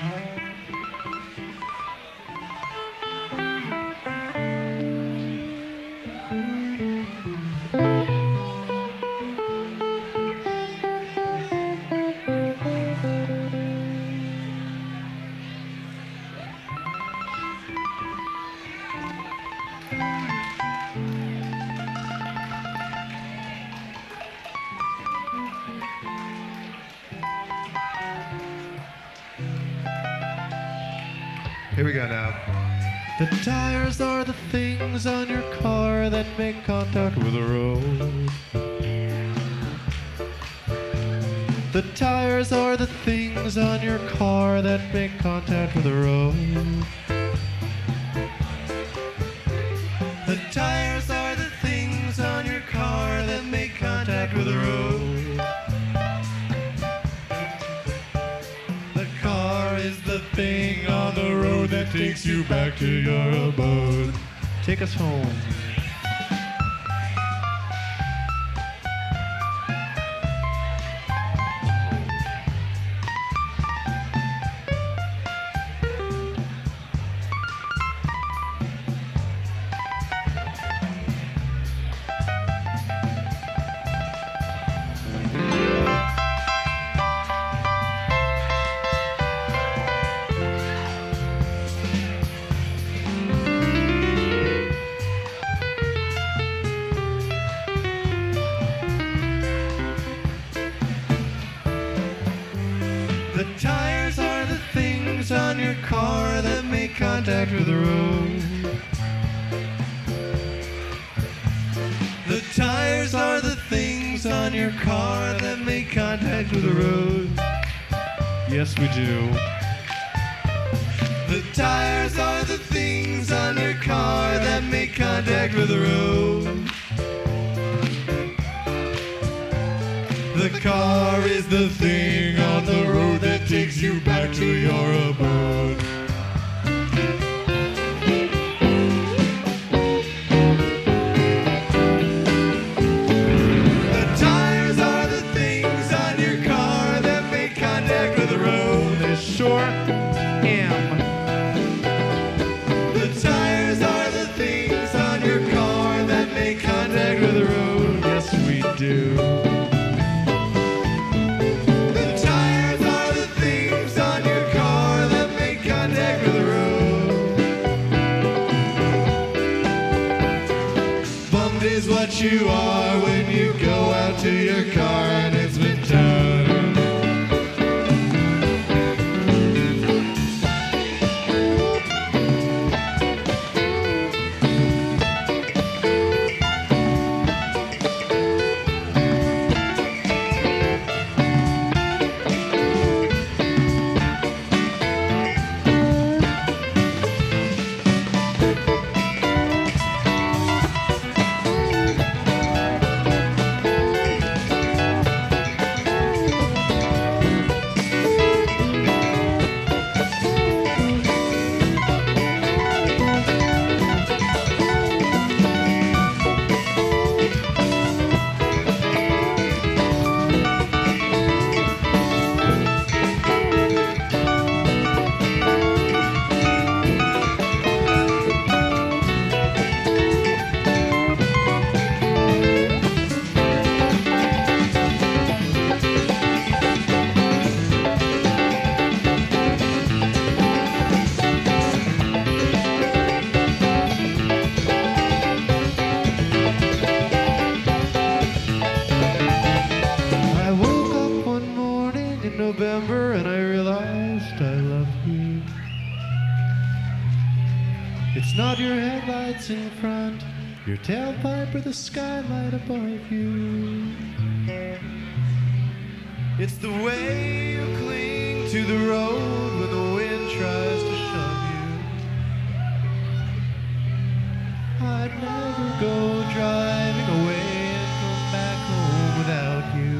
Here we go now. The tires are the things on your car that make contact with the road. The tires are the things on your car that make contact with the road. The tires are the things on your car that make contact with the road. The car is the thing on the road that takes you back to your abode. Take us home. The tires are the things on your car that make contact with the road. The tires are the things on your car that make contact with the road. Yes, we do. The tires are the things on your car that make contact with the road. The car is the thing on the road that takes you back to your abode. The tires are the things on your car that make contact with the road. They sure am. The tires are the things on your car that make contact with the road. Yes, we do. Is what you are when you go out to your car and it's been towed. November and I realized I love you. It's not your headlights in front, your tailpipe or the skylight above you. It's the way you cling to the road when the wind tries to shove you. I'd never go driving away and come back home without you.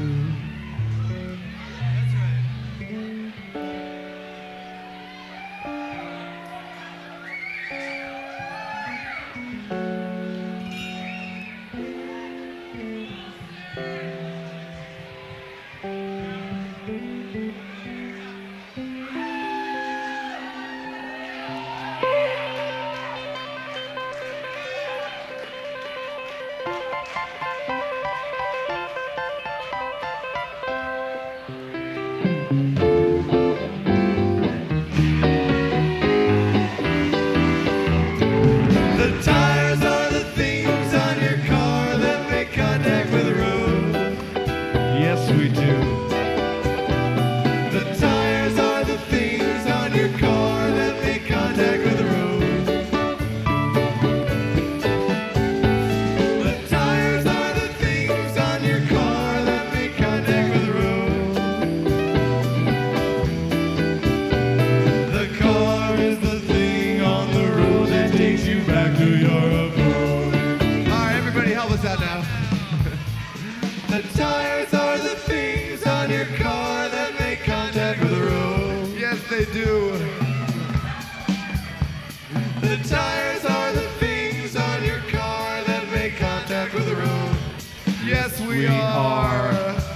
they do. The tires are the things on your car that make contact with the road. Yes, we are.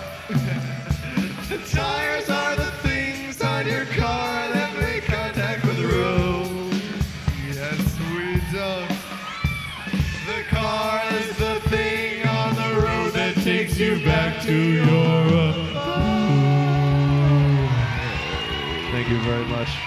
The tires are the things on your car that make contact with the road. Yes, we don't. The car is the thing on the road that takes you back to your... Thank you very much.